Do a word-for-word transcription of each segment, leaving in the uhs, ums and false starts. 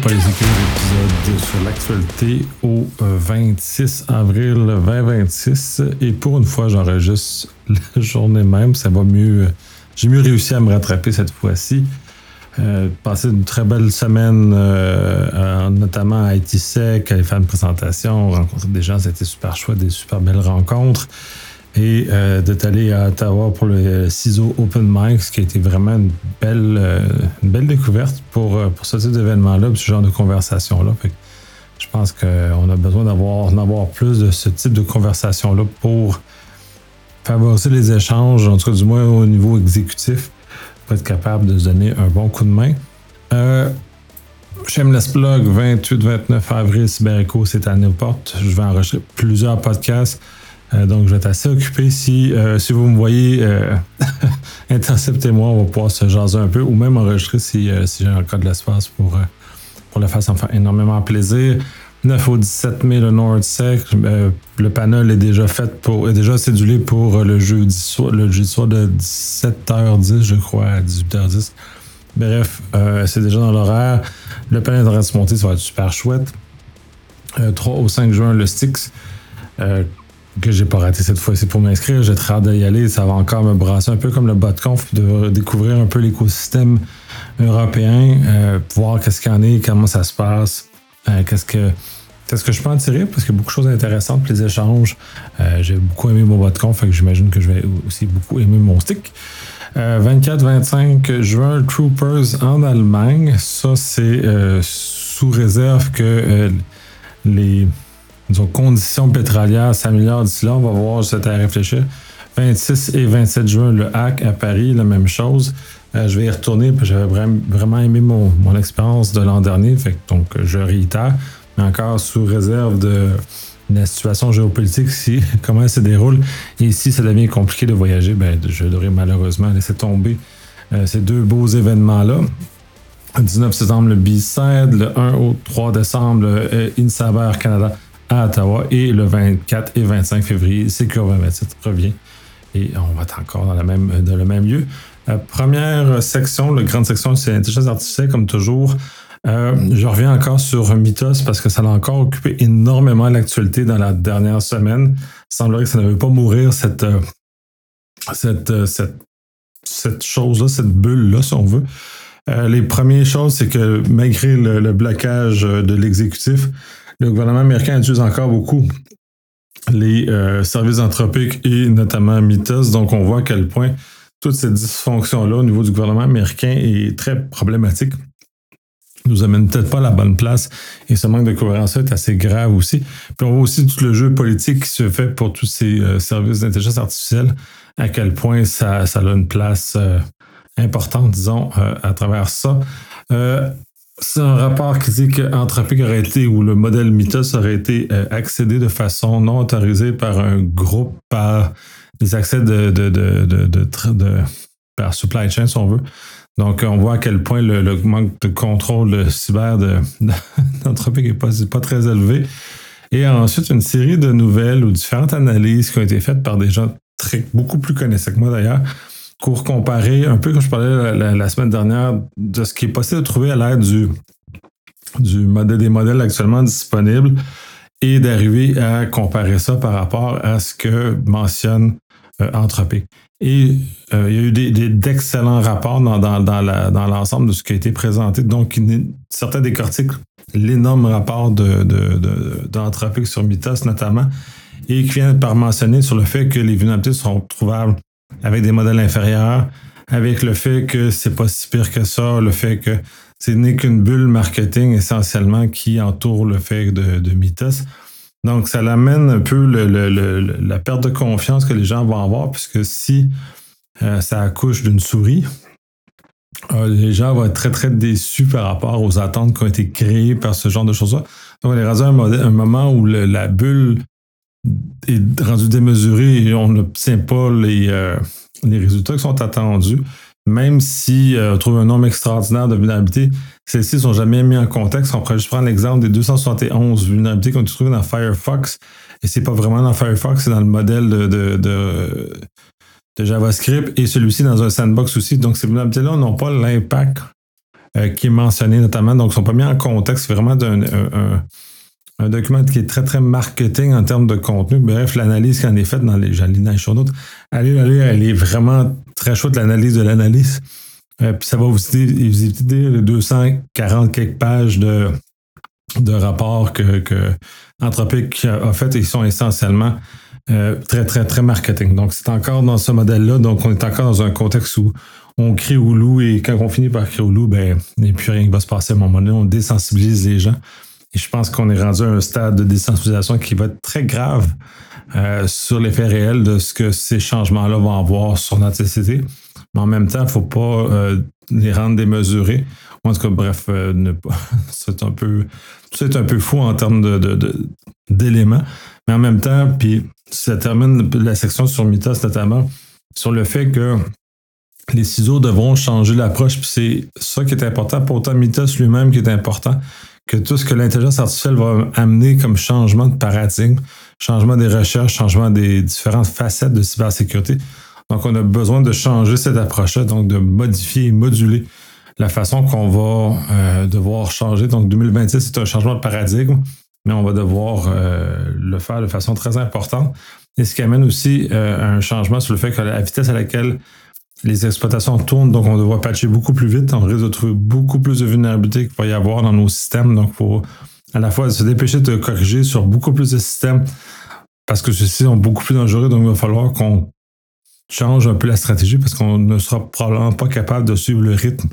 Politique, épisode sur l'actualité au vingt-six avril vingt vingt-six. Et pour une fois, j'enregistre la journée même. Ça va mieux. J'ai mieux réussi à me rattraper cette fois-ci. Euh, passé une très belle semaine, euh, notamment à I T Sec, à faire une présentation, rencontrer des gens, c'était super chouette, des super belles rencontres. Et euh, d'être allé à Ottawa pour le Ciseaux Open Mic, ce qui a été vraiment une belle, euh, une belle découverte pour, pour ce type d'événement-là, ce genre de conversation-là. Fait que je pense qu'on a besoin d'avoir, d'avoir plus de ce type de conversation-là pour favoriser les échanges, en tout cas du moins au niveau exécutif, pour être capable de se donner un bon coup de main. Euh, Shameless Plug, vingt-huit vingt-neuf avril, CyberEcho, c'est à Newport. Je vais enregistrer plusieurs podcasts. Euh, donc, je vais être assez occupé. Si, euh, si vous me voyez, euh, interceptez-moi, on va pouvoir se jaser un peu ou même enregistrer si, euh, si j'ai encore de l'espace pour, euh, pour le faire. Ça me fait énormément plaisir. neuf au dix-sept mai, le NordSec. Euh, le panel est déjà fait pour, est déjà cédulé pour le jeudi soir, le jeudi soir de dix-sept heures dix, je crois, à dix-huit heures dix. Bref, euh, c'est déjà dans l'horaire. Le panel est en train de se monter, ça va être super chouette. Euh, trois au cinq juin, le Styx. Euh, que j'ai pas raté cette fois-ci pour m'inscrire. J'ai très hâte d'y aller. Ça va encore me brasser un peu comme le BotConf, de découvrir un peu l'écosystème européen, euh, voir qu'est-ce qu'il y en est, comment ça se passe, euh, qu'est-ce que qu'est-ce que je peux en tirer, parce qu'il y a beaucoup de choses intéressantes, puis les échanges. Euh, j'ai beaucoup aimé mon BotConf, fait que j'imagine que je vais aussi beaucoup aimer mon stick. Euh, vingt-quatre vingt-cinq juin, Troopers en Allemagne. Ça, c'est euh, sous réserve que euh, les disons, conditions pétrolières s'améliorent d'ici là. On va voir, j'essaie à réfléchir. vingt-six et vingt-sept juin, le Hack à Paris, la même chose. Euh, je vais y retourner, puis j'avais vraiment, vraiment aimé mon, mon expérience de l'an dernier. Fait que, donc, je réitère, mais encore sous réserve de, de la situation géopolitique, si, comment elle se déroule. Et si ça devient compliqué de voyager, ben, je devrais malheureusement laisser tomber euh, ces deux beaux événements-là. Le dix-neuf septembre, le B-Side. Le un au trois décembre, le InSaber Canada à Ottawa, et le vingt-quatre et vingt-cinq février, Secure vingt vingt-sept revient et on va être encore dans, la même, dans le même lieu. Euh, première section, la grande section, c'est l'intelligence artificielle, comme toujours. Euh, je reviens encore sur Mythos parce que ça a encore occupé énormément l'actualité dans la dernière semaine. Il semblerait que ça ne veut pas mourir, cette, euh, cette, euh, cette, cette chose-là, cette bulle-là, si on veut. Euh, les premières choses, c'est que malgré le, le blocage de l'exécutif, le gouvernement américain utilise encore beaucoup les euh, services anthropiques et notamment Mythos. Donc, on voit à quel point toute cette dysfonction-là au niveau du gouvernement américain est très problématique. Nous amène peut-être pas à la bonne place et ce manque de cohérence est assez grave aussi. Puis on voit aussi tout le jeu politique qui se fait pour tous ces euh, services d'intelligence artificielle, à quel point ça, ça a une place euh, importante, disons, euh, à travers ça. Euh, C'est un rapport qui dit qu'Anthropic aurait été, ou le modèle Mythos aurait été euh, accédé de façon non autorisée par un groupe, par des accès de, de, de, de, de, de, de par supply chain, si on veut. Donc, on voit à quel point le, le manque de contrôle cyber de, de, d'Anthropic n'est pas, pas très élevé. Et ensuite, une série de nouvelles ou différentes analyses qui ont été faites par des gens très, beaucoup plus connaissants que moi d'ailleurs, pour comparer, un peu comme je parlais la, la, la semaine dernière, de ce qui est possible de trouver à l'aide du, du modèle, des modèles actuellement disponibles et d'arriver à comparer ça par rapport à ce que mentionne euh, Anthropic. Et euh, il y a eu des, des, d'excellents rapports dans, dans, dans, la, dans l'ensemble de ce qui a été présenté. Donc, certains décortiquent l'énorme rapport de, de, de, d'Anthropic sur Mythos notamment, et qui vient par mentionner sur le fait que les vulnérabilités sont trouvables avec des modèles inférieurs, avec le fait que c'est pas si pire que ça, le fait que ce n'est qu'une bulle marketing essentiellement qui entoure le fait de, de Mythos. Donc, ça l'amène un peu le, le, le, la perte de confiance que les gens vont avoir, puisque si euh, ça accouche d'une souris, euh, les gens vont être très, très déçus par rapport aux attentes qui ont été créées par ce genre de choses-là. Donc, on est rendu à un, un moment où le, la bulle est rendue démesurée et on n'obtient pas les, euh, les résultats qui sont attendus. Même si euh, on trouve un nombre extraordinaire de vulnérabilités, celles-ci ne sont jamais mises en contexte. On pourrait juste prendre l'exemple des deux cent soixante et onze vulnérabilités qu'on a trouvées dans Firefox. Et c'est pas vraiment dans Firefox, c'est dans le modèle de, de, de, de JavaScript et celui-ci dans un sandbox aussi. Donc ces vulnérabilités-là n'ont pas l'impact euh, qui est mentionné notamment. Donc, ils ne sont pas mis en contexte. C'est vraiment d'un, un, un, un document qui est très, très marketing en termes de contenu. Bref, l'analyse qui en est faite dans les, j'allais dans les show notes, allez la lire, elle est vraiment très chouette, l'analyse de l'analyse. Euh, puis ça va vous éviter les deux cent quarante quelques pages de, de rapports que, que Anthropic a fait et qui sont essentiellement euh, très, très, très marketing. Donc, c'est encore dans ce modèle-là. Donc, on est encore dans un contexte où on crie au loup et quand on finit par crier au loup, ben, il n'y a plus rien qui va se passer à un moment donné. On désensibilise les gens. Et je pense qu'on est rendu à un stade de désensibilisation qui va être très grave euh, sur l'effet réel de ce que ces changements-là vont avoir sur notre société. Mais en même temps, il ne faut pas euh, les rendre démesurés. En tout cas, bref, euh, ne pas, c'est un peu, c'est un peu fou en termes de, de, de, d'éléments. Mais en même temps, puis ça termine la section sur Mythos notamment, sur le fait que les ciseaux devront changer l'approche. Puis c'est ça qui est important, pour autant Mythos lui-même qui est important, que tout ce que l'intelligence artificielle va amener comme changement de paradigme, changement des recherches, changement des différentes facettes de cybersécurité. Donc, on a besoin de changer cette approche-là, donc de modifier et moduler la façon qu'on va euh, devoir changer. Donc, deux mille vingt-six, c'est un changement de paradigme, mais on va devoir euh, le faire de façon très importante. Et ce qui amène aussi euh, un changement sur le fait que la vitesse à laquelle les exploitations tournent, donc on devra patcher beaucoup plus vite, on risque de trouver beaucoup plus de vulnérabilités qu'il va y avoir dans nos systèmes. Donc, il faut à la fois se dépêcher de corriger sur beaucoup plus de systèmes parce que ceux-ci sont beaucoup plus dangereux. Donc, il va falloir qu'on change un peu la stratégie parce qu'on ne sera probablement pas capable de suivre le rythme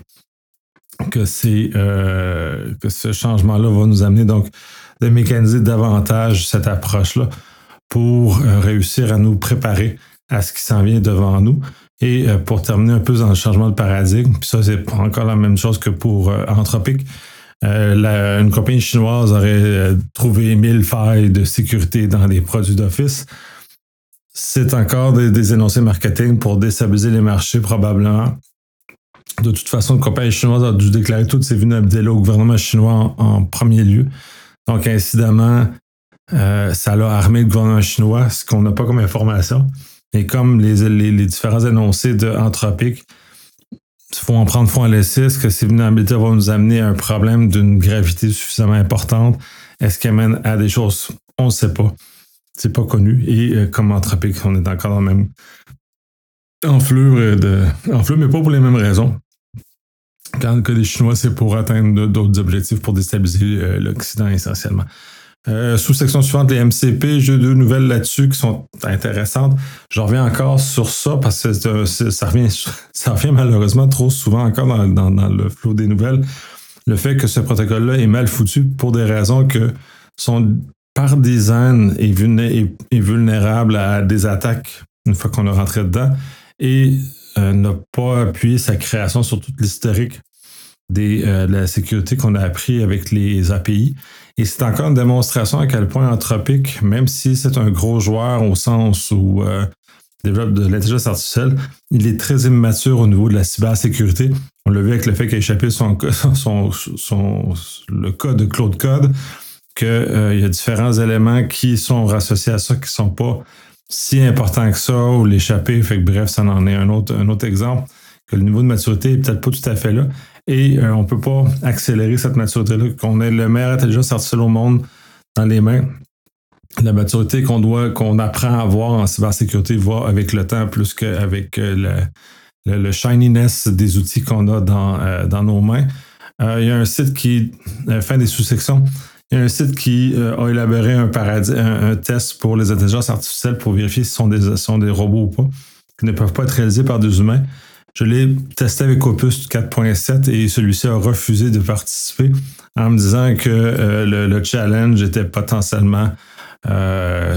que, c'est, euh, que ce changement-là va nous amener. Donc, de mécaniser davantage cette approche-là pour euh, réussir à nous préparer à ce qui s'en vient devant nous. Et euh, pour terminer un peu dans le changement de paradigme, puis ça, c'est encore la même chose que pour euh, Anthropic. Euh, la, une compagnie chinoise aurait euh, trouvé mille failles de sécurité dans les produits d'Office. C'est encore des, des énoncés marketing pour déstabiliser les marchés, probablement. De toute façon, une compagnie chinoise a dû déclarer toutes ses vulnérabilités au gouvernement chinois en, en premier lieu. Donc, incidemment, euh, ça a armé le gouvernement chinois, ce qu'on n'a pas comme information. Et comme les, les, les différents énoncés de Anthropic, il faut en prendre fond à laisser. Est-ce que ces vulnérabilités vont nous amener à un problème d'une gravité suffisamment importante? Est-ce qu'elles mènent à des choses? On ne sait pas. C'est pas connu. Et euh, comme Anthropic, on est encore dans le même enflure, de, enflure, mais pas pour les mêmes raisons. Quand le cas des Chinois, c'est pour atteindre d'autres objectifs pour déstabiliser euh, l'Occident essentiellement. Euh, sous-section suivante, les M C P, j'ai deux nouvelles là-dessus qui sont intéressantes. Je reviens encore sur ça parce que c'est, c'est, ça, revient, ça revient malheureusement trop souvent encore dans, dans, dans le flot des nouvelles. Le fait que ce protocole-là est mal foutu pour des raisons que sont par design est, vulné- est vulnérable à des attaques une fois qu'on est rentré dedans et euh, n'a pas appuyé sa création sur toute l'historique des, euh, de la sécurité qu'on a appris avec les A P I. Et c'est encore une démonstration à quel point Anthropic, même si c'est un gros joueur au sens où euh, il développe de l'intelligence artificielle, il est très immature au niveau de la cybersécurité. On l'a vu avec le fait qu'il a échappé son, son, son, le code de Claude Code, qu'il euh, y a différents éléments qui sont associés à ça, qui ne sont pas si importants que ça, ou l'échapper. Fait que bref, ça en est un autre, un autre exemple, que le niveau de maturité n'est peut-être pas tout à fait là. Et euh, on ne peut pas accélérer cette maturité-là, qu'on ait le meilleur intelligence artificielle au monde dans les mains. La maturité qu'on doit, qu'on apprend à avoir en cybersécurité va avec le temps plus qu'avec euh, le, le, le shininess des outils qu'on a dans, euh, dans nos mains. Euh, il y a un site qui, euh, fin des sous-sections, il y a un site qui euh, a élaboré un, paradis, un, un test pour les intelligences artificielles pour vérifier si ce sont des, ce sont des robots ou pas, qui ne peuvent pas être réalisés par des humains. Je l'ai testé avec Opus quatre point sept et celui-ci a refusé de participer en me disant que euh, le, le challenge était potentiellement euh,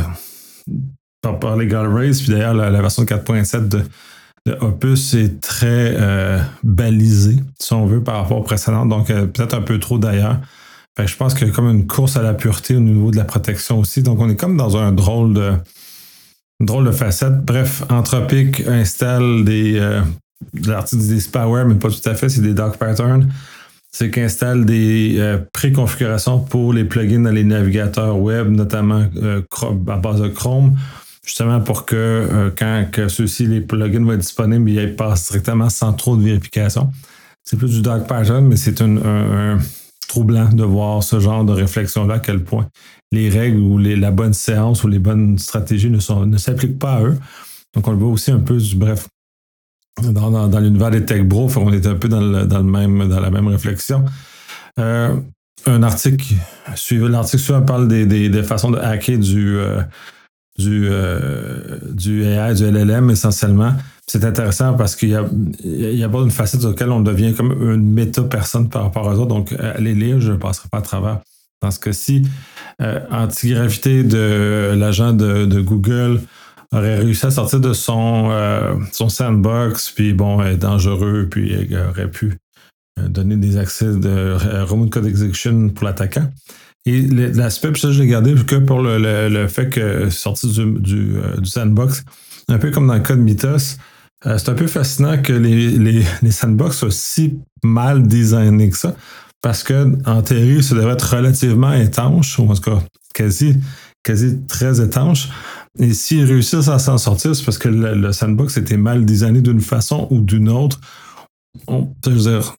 par, par les Galrays. Puis d'ailleurs, la, la version quatre point sept de, de Opus est très euh, balisée, si on veut, par rapport aux précédentes. Donc, euh, peut-être un peu trop d'ailleurs. Fait que je pense qu'il y a comme une course à la pureté au niveau de la protection aussi. Donc, on est comme dans un drôle de, une drôle de facette. Bref, Anthropic installe des... Euh, l'article des spyware, mais pas tout à fait, c'est des dark patterns. C'est qu'il installe des euh, préconfigurations pour les plugins dans les navigateurs web, notamment euh, à base de Chrome, justement pour que euh, quand que ceux-ci, les plugins vont être disponibles, ils passent directement sans trop de vérification. c'est plus du dark pattern, mais c'est un, un, un troublant de voir ce genre de réflexion-là, à quel point les règles ou les, la bonne séance ou les bonnes stratégies ne, sont, ne s'appliquent pas à eux. Donc, on le voit aussi un peu, du, bref, dans, dans, dans l'univers des tech bros, on est un peu dans, le, dans, le même, dans la même réflexion. Euh, un article, suivant, l'article suivant parle des, des, des façons de hacker du, euh, du, euh, du A I, du L L M essentiellement. C'est intéressant parce qu'il y a, il y a pas une facette sur laquelle on devient comme une méta-personne par rapport aux autres. Donc, allez lire, je ne passerai pas à travers. Dans ce cas-ci, euh, Antigravité de l'agent de, de Google aurait réussi à sortir de son, euh, son sandbox, puis bon, est dangereux, puis il aurait pu donner des accès de remote code execution pour l'attaquant. Et l'aspect, puis ça, je l'ai gardé que pour le, le, le fait que c'est sorti du, du, euh, du sandbox, un peu comme dans le cas de Mythos, euh, c'est un peu fascinant que les, les, les sandbox soient si mal designés que ça, parce que en théorie, ça devrait être relativement étanche, ou en tout cas quasi, quasi très étanche. Et s'ils réussissent à s'en sortir, c'est parce que le, le sandbox était mal designé d'une façon ou d'une autre. On, je veux dire,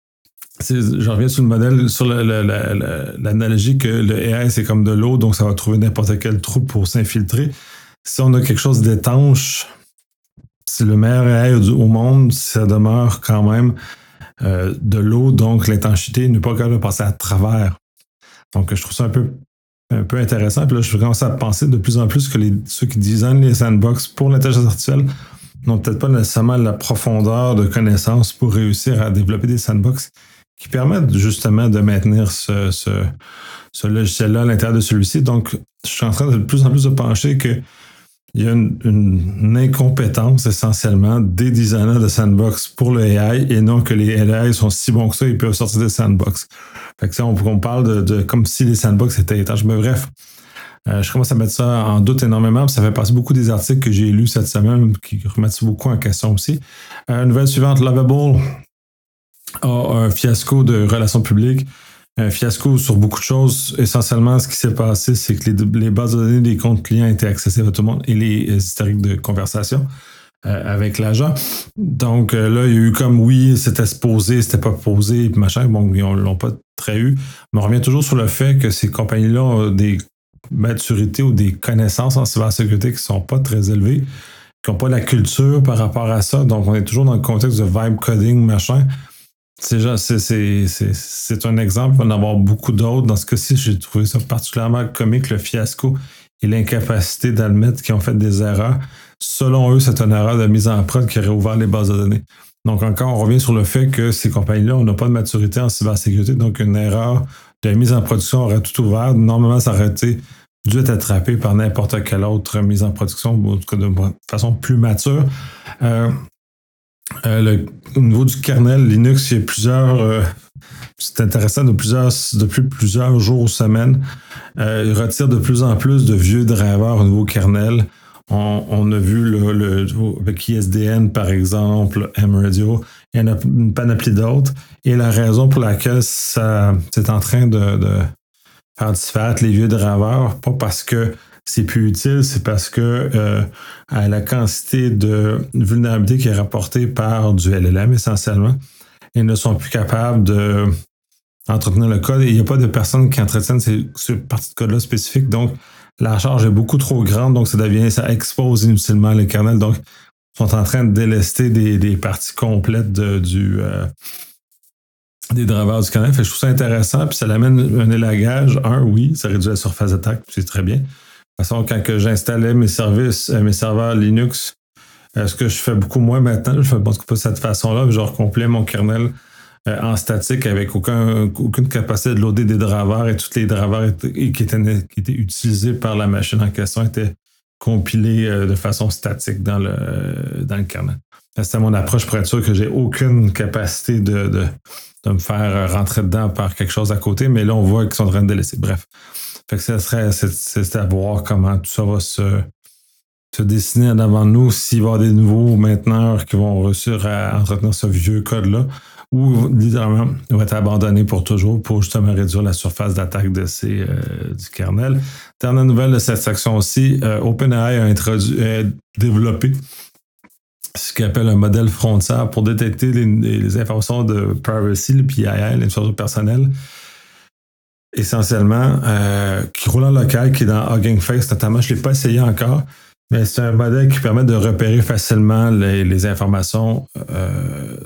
je reviens sur le modèle, sur le, le, le, l'analogie que le A I, c'est comme de l'eau, donc ça va trouver n'importe quel trou pour s'infiltrer. Si on a quelque chose d'étanche, c'est le meilleur A I au monde, ça demeure quand même euh, de l'eau, donc l'étanchéité n'est pas capable de passer à travers. Donc, je trouve ça un peu, un peu intéressant. Puis là, je commence à penser de plus en plus que les, ceux qui designent les sandbox pour l'intelligence artificielle n'ont peut-être pas nécessairement la profondeur de connaissances pour réussir à développer des sandbox qui permettent justement de maintenir ce, ce, ce logiciel-là à l'intérieur de celui-ci. Donc, je suis en train de, de plus en plus de pencher qu'il y a une, une, une incompétence essentiellement des designers de sandbox pour le A I et non que les A I sont si bons que ça, ils peuvent sortir des sandbox. Fait que ça, on, on parle de, de comme si les sandbox étaient étanches. Mais bref, euh, je commence à mettre ça en doute énormément. Ça fait passer beaucoup des articles que j'ai lus cette semaine qui remettent beaucoup en question aussi. Euh, nouvelle suivante, Lovable a un fiasco de relations publiques, un fiasco sur beaucoup de choses. Essentiellement, ce qui s'est passé, c'est que les, les bases de données des comptes clients étaient accessibles à tout le monde et les historiques de conversation euh, avec l'agent. Donc euh, là, il y a eu comme oui, c'était supposé, c'était pas posé, puis machin. Bon, ils ne l'ont pas très eu. Mais on revient toujours sur le fait que ces compagnies-là ont des maturités ou des connaissances en cybersécurité qui ne sont pas très élevées, qui n'ont pas la culture par rapport à ça. Donc, on est toujours dans le contexte de vibe coding, machin. C'est, c'est, c'est, c'est, c'est un exemple, il va y en avoir beaucoup d'autres. Dans ce cas-ci, j'ai trouvé ça particulièrement comique, le fiasco et l'incapacité d'admettre qu'ils ont fait des erreurs. Selon eux, c'est une erreur de mise en prod qui aurait ouvert les bases de données. Donc encore, on revient sur le fait que ces compagnies-là, on n'a pas de maturité en cybersécurité, donc une erreur de mise en production aurait tout ouvert. Normalement, ça aurait été dû être attrapé par n'importe quelle autre mise en production, ou en tout cas de façon plus mature. Euh, Euh, le, au niveau du kernel Linux, il y a plusieurs. Euh, c'est intéressant, de plusieurs, depuis plusieurs jours ou semaines, euh, il retire de plus en plus de vieux drivers au niveau kernel. On, on a vu le, le, avec I S D N, par exemple, M-Radio, il y en a une panoplie d'autres. Et la raison pour laquelle ça, c'est en train de, de faire disparaître les vieux drivers, pas parce que c'est plus utile, c'est parce que euh, à la quantité de vulnérabilité qui est rapportée par du L L M essentiellement, ils ne sont plus capables de entretenir le code et il n'y a pas de personnes qui entretiennent ces, ces parties de code-là spécifiques. Donc, la charge est beaucoup trop grande, donc ça devient, ça expose inutilement les kernels. Donc, ils sont en train de délester des, des parties complètes de, du euh, des drivers du kernel. Fait que je trouve ça intéressant, puis ça l'amène un élagage. Un, oui, ça réduit la surface d'attaque, c'est très bien. De toute façon, quand que j'installais mes services, mes serveurs Linux, ce que je fais beaucoup moins maintenant, je fais pas de cette façon-là, je recompilais mon kernel en statique avec aucun, aucune capacité de loader des drivers et tous les drivers qui étaient, qui étaient utilisés par la machine en question étaient compilés de façon statique dans le, dans le kernel. C'était mon approche pour être sûr que j'ai aucune capacité de, de, de me faire rentrer dedans par quelque chose à côté, mais là, on voit qu'ils sont en train de délaisser. Bref. Fait que ça serait, c'est, c'est à voir comment tout ça va se, se dessiner en avant de nous, s'il va y avoir des nouveaux mainteneurs qui vont réussir à entretenir ce vieux code-là, ou littéralement, il va être abandonné pour toujours pour justement réduire la surface d'attaque de ces, euh, du kernel. Dernière nouvelle de cette section aussi, euh, OpenAI a introduit, euh, développé ce qu'on appelle un modèle frontière pour détecter les, les informations de privacy, le P I I, les informations personnelles, essentiellement, euh, qui roule en local, qui est dans Hugging Face notamment. Je ne l'ai pas essayé encore, mais c'est un modèle qui permet de repérer facilement les, les informations euh,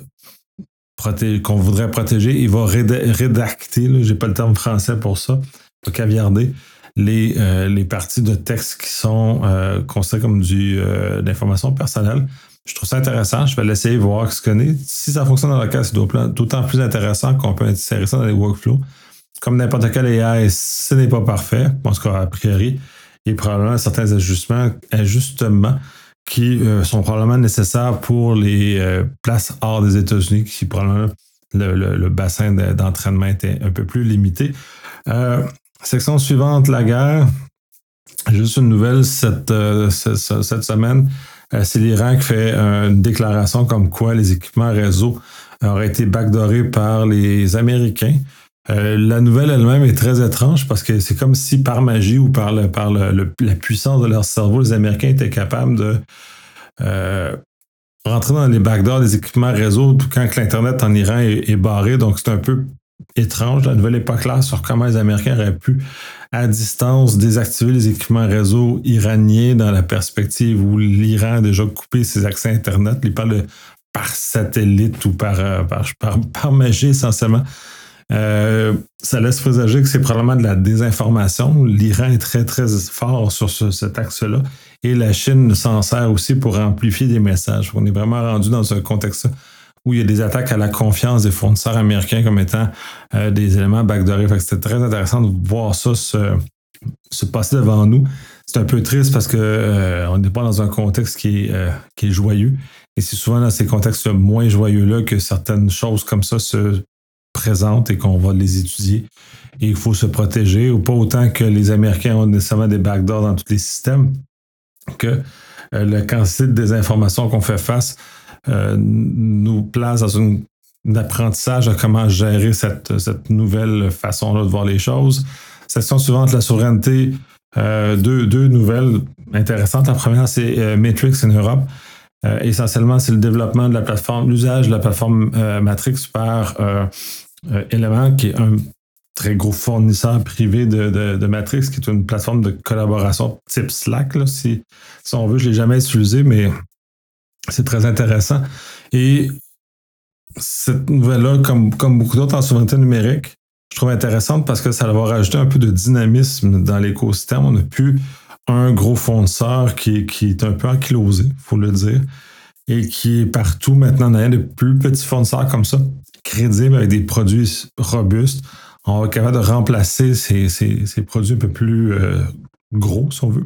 proté- qu'on voudrait protéger. Il va réda- rédacter, je n'ai pas le terme français pour ça, pas caviarder, les, euh, les parties de texte qui sont euh, considérées comme du, euh, d'informations personnelles. Je trouve ça intéressant. Je vais l'essayer, voir ce qu'on est. Si ça fonctionne dans le cas, c'est d'autant plus intéressant qu'on peut insérer ça dans les workflows. Comme n'importe quel A I, ce n'est pas parfait. Je pense qu'a priori, il y a probablement certains ajustements, ajustements qui euh, sont probablement nécessaires pour les euh, places hors des États-Unis, qui probablement le, le, le bassin de, d'entraînement était un peu plus limité. Euh, section suivante, la guerre. Juste une nouvelle cette, euh, cette, cette semaine. Euh, c'est l'Iran qui fait euh, une déclaration comme quoi les équipements réseau auraient été backdoorés par les Américains. Euh, la nouvelle elle-même est très étrange parce que c'est comme si par magie ou par, le, par le, le, la puissance de leur cerveau, les Américains étaient capables de euh, rentrer dans les backdoors des équipements réseau quand l'Internet en Iran est, est barré. Donc c'est un peu étrange. La nouvelle n'est pas claire sur comment les Américains auraient pu, à distance, désactiver les équipements réseau iraniens dans la perspective où l'Iran a déjà coupé ses accès Internet. Il parle de par satellite ou par, par, par, par magie essentiellement. Euh, ça laisse présager que c'est probablement de la désinformation. L'Iran est très, très fort sur ce, cet axe-là. Et la Chine s'en sert aussi pour amplifier des messages. On est vraiment rendu dans un contexte où il y a des attaques à la confiance des fournisseurs américains comme étant euh, des éléments backdoorés. Fait que c'était très intéressant de voir ça se, se passer devant nous. C'est un peu triste parce qu'on euh, n'est pas dans un contexte qui est, euh, qui est joyeux. Et c'est souvent dans ces contextes moins joyeux-là que certaines choses comme ça se présentes et qu'on va les étudier. Et il faut se protéger, ou pas autant que les Américains ont nécessairement des backdoors dans tous les systèmes, que euh, la quantité de désinformation qu'on fait face euh, nous place dans une, un apprentissage de comment gérer cette, cette nouvelle façon-là de voir les choses. Section suivante, la souveraineté. Euh, deux, deux nouvelles intéressantes. La première, c'est euh, Matrix en Europe. Euh, essentiellement, c'est le développement de la plateforme, l'usage de la plateforme euh, Matrix par euh, euh, Element, qui est un très gros fournisseur privé de, de, de Matrix, qui est une plateforme de collaboration type Slack, là, si, si on veut. Je ne l'ai jamais utilisé, mais c'est très intéressant. Et cette nouvelle-là, comme, comme beaucoup d'autres en souveraineté numérique, je trouve intéressante parce que ça va rajouter un peu de dynamisme dans l'écosystème. On n'a plus un gros fournisseur qui, qui est un peu ankylosé, il faut le dire, et qui est partout maintenant. On a de plus petits fournisseurs comme ça, crédibles, avec des produits robustes. On va être capable de remplacer ces, ces, ces produits un peu plus euh, gros, si on veut,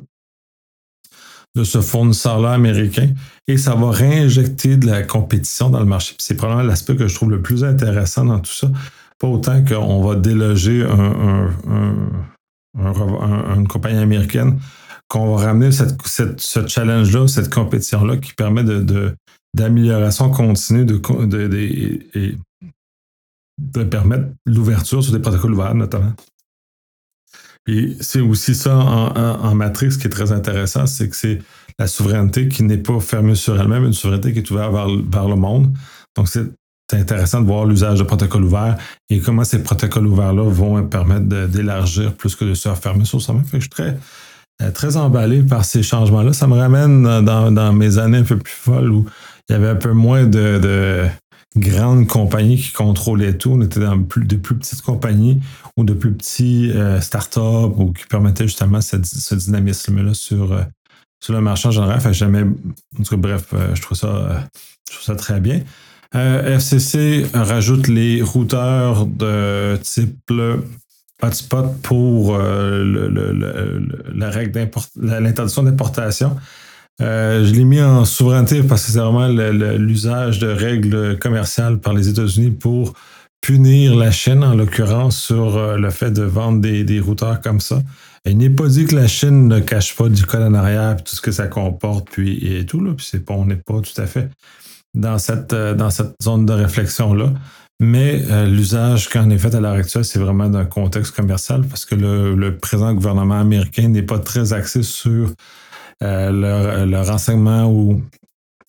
de ce fournisseur-là américain. Et ça va réinjecter de la compétition dans le marché. Puis c'est probablement l'aspect que je trouve le plus intéressant dans tout ça. Pas autant qu'on va déloger un, un, un, un, un, une compagnie américaine, qu'on va ramener cette, cette, ce challenge-là, cette compétition-là qui permet de, de, d'amélioration continue de, de, de, et de permettre l'ouverture sur des protocoles ouverts, notamment. Et c'est aussi ça en, en, en Matrix qui est très intéressant, c'est que c'est la souveraineté qui n'est pas fermée sur elle-même, une souveraineté qui est ouverte vers, vers le monde. Donc, c'est C'est intéressant de voir l'usage de protocoles ouverts et comment ces protocoles ouverts-là vont permettre de, d'élargir plus que de se refermer sur soi-même. Fait que je suis très, très emballé par ces changements-là. Ça me ramène dans, dans mes années un peu plus folles où il y avait un peu moins de, de grandes compagnies qui contrôlaient tout. On était dans plus, de plus petites compagnies ou de plus petits euh, startups ou qui permettaient justement cette, ce dynamisme-là sur, euh, sur le marché en général. Fait que jamais, en tout cas, bref, euh, je trouve ça, euh, je trouve ça très bien. Euh, F C C rajoute les routeurs de type hotspot pour euh, le, le, le, la règle d'import, l'interdiction d'importation. Euh, je l'ai mis en souveraineté parce que c'est vraiment le, le, l'usage de règles commerciales par les États-Unis pour punir la Chine, en l'occurrence, sur euh, le fait de vendre des, des routeurs comme ça. Il n'est pas dit que la Chine ne cache pas du code en arrière, puis tout ce que ça comporte, puis et tout, là, puis c'est pas, on n'est pas tout à fait dans cette, dans cette zone de réflexion-là. Mais euh, l'usage qu'en est fait à l'heure actuelle, c'est vraiment d'un contexte commercial parce que le, le présent gouvernement américain n'est pas très axé sur euh, le, le renseignement ou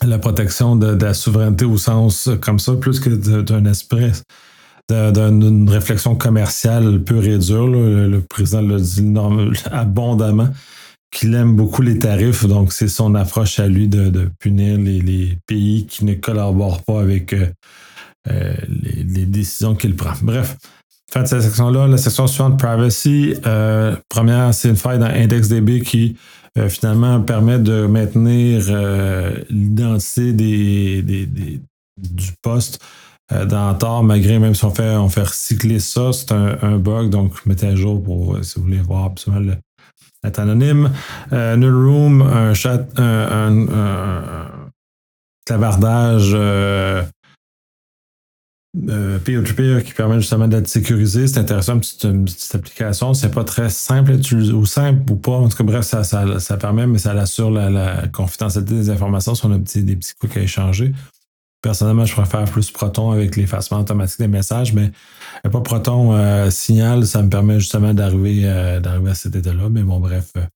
la protection de, de la souveraineté au sens comme ça, plus que d'un esprit, d'une réflexion commerciale pure et dure. Là. Le, le président l'a dit non, abondamment qu'il aime beaucoup les tarifs, donc c'est son approche à lui de, de punir les, les pays qui ne collaborent pas avec euh, euh, les, les décisions qu'il prend. Bref, fin de cette section-là, la section suivante, Privacy. Euh, première, c'est une faille dans IndexedDB qui euh, finalement permet de maintenir euh, l'identité des, des, des, du poste euh, dans Tor, malgré même si on fait, on fait recycler ça, c'est un, un bug, donc mettez à jour pour, si vous voulez voir absolument le être anonyme. Euh, Nullroom, un chat, un, un, un, un clavardage euh, euh, peer-to-peer qui permet justement d'être sécurisé. C'est intéressant, une petite, une petite application. C'est pas très simple à utiliser, ou simple ou pas. En tout cas, bref, ça, ça, ça permet, mais ça assure la, la confidentialité des informations si on a petit, des petits coups à échanger. Personnellement, je préfère plus Proton avec l'effacement automatique des messages, mais pas Proton euh, Signal, ça me permet justement d'arriver euh, d'arriver à cet état-là. Mais bon, bref, euh,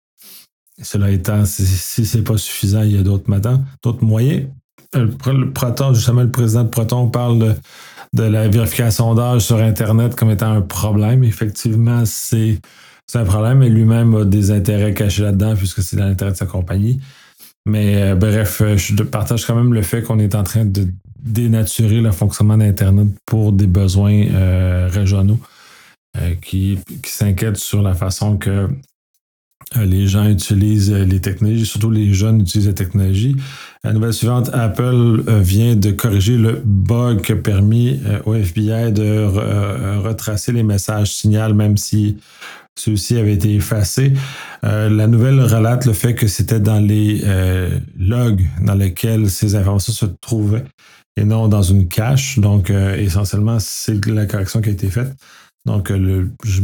cela étant, si, si c'est pas suffisant, il y a d'autres maintenant, d'autres moyens. Le, le Proton, justement, le président de Proton parle de, de la vérification d'âge sur Internet comme étant un problème. Effectivement, c'est, c'est un problème, mais lui-même a des intérêts cachés là-dedans puisque c'est dans l'intérêt de sa compagnie. Mais euh, bref, je partage quand même le fait qu'on est en train de dénaturer le fonctionnement d'Internet pour des besoins euh, régionaux euh, qui, qui s'inquiètent sur la façon que euh, les gens utilisent les technologies, surtout les jeunes utilisent les technologies. La nouvelle suivante, Apple euh, vient de corriger le bug qui a permis euh, au F B I de euh, retracer les messages Signal, même si ceux-ci avaient été effacés. Euh, la nouvelle relate le fait que c'était dans les euh, logs dans lesquels ces informations se trouvaient et non dans une cache. Donc, euh, essentiellement, c'est la correction qui a été faite. Donc, le, je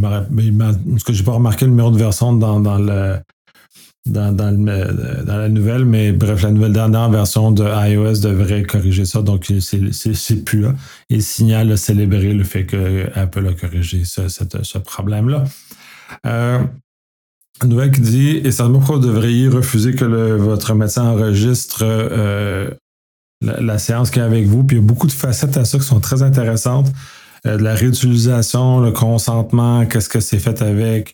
n'ai pas remarqué le numéro de version dans, dans, le, dans, dans, le, dans la nouvelle, mais bref, la nouvelle dernière version de iOS devrait corriger ça. Donc, c'est, c'est, c'est plus là. Et Signal a célébré le fait que Apple a corrigé ce, ce, ce problème-là. Euh, une nouvelle qui dit « Et certainement pourquoi vous devriez refuser que le, votre médecin enregistre euh, la, la séance qu'il y a avec vous. » Puis il y a beaucoup de facettes à ça qui sont très intéressantes. Euh, de la réutilisation, le consentement, qu'est-ce que c'est fait avec,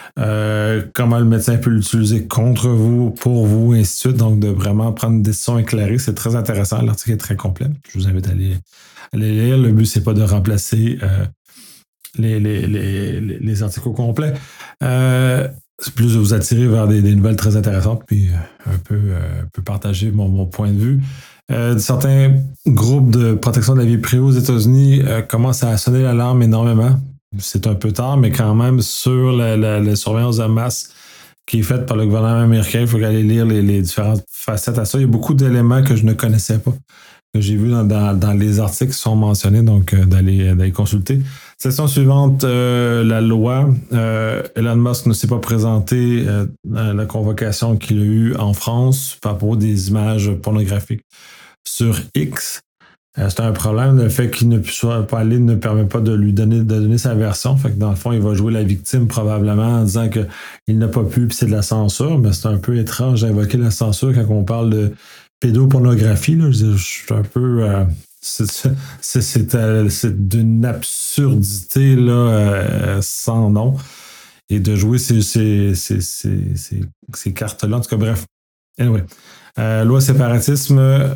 euh, comment le médecin peut l'utiliser contre vous, pour vous, et ainsi de suite. Donc, de vraiment prendre une décision éclairée, c'est très intéressant. L'article est très complet. Je vous invite à aller, à aller lire. Le but, c'est pas de remplacer euh, les, les, les, les articles au complet. Euh, c'est plus de vous attirer vers des, des nouvelles très intéressantes, puis un peu, euh, un peu partager mon, mon point de vue. Euh, certains groupes de protection de la vie privée aux États-Unis euh, commencent à sonner l'alarme énormément. C'est un peu tard, mais quand même, sur la, la, la surveillance de masse qui est faite par le gouvernement américain, il faut aller lire les, les différentes facettes à ça. Il y a beaucoup d'éléments que je ne connaissais pas, que j'ai vus dans, dans, dans les articles qui sont mentionnés, donc euh, d'aller, d'aller consulter. Session suivante, euh, la loi. Euh, Elon Musk ne s'est pas présenté euh, à la convocation qu'il a eue en France par rapport des images pornographiques sur X. Euh, c'est un problème. Le fait qu'il ne puisse pas aller ne permet pas de lui donner, de donner sa version. Fait que dans le fond, il va jouer la victime probablement en disant qu'il n'a pas pu, puis c'est de la censure. Mais c'est un peu étrange d'invoquer la censure quand on parle de pédopornographie. Là. Je, je suis un peu... Euh, C'est, c'est, c'est, euh, c'est d'une absurdité là, euh, sans nom. Et de jouer ces, ces, ces, ces, ces, ces cartes-là. En tout cas, bref. Anyway. Euh, loi séparatisme,